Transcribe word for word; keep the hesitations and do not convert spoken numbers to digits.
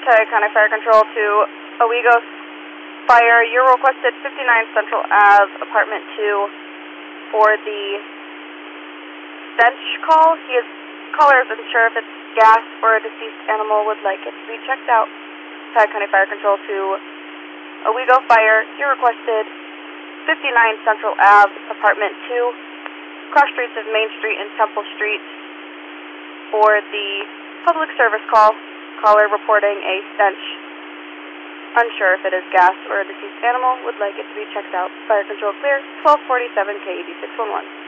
Tioga County Fire Control to Owego Fire. You requested fifty-nine Central Ave, Apartment two, for the stench call. He is, caller is unsure if it's gas or a deceased animal, would like it to be checked out. Tioga County Fire Control to Owego Fire. You requested fifty-nine Central Ave, Apartment two, cross streets of Main Street and Temple Street, for the public service call. Caller reporting a stench. Unsure if it is gas or a deceased animal, would like it to be checked out. Fire control clear, twelve forty-seven K E D six one one.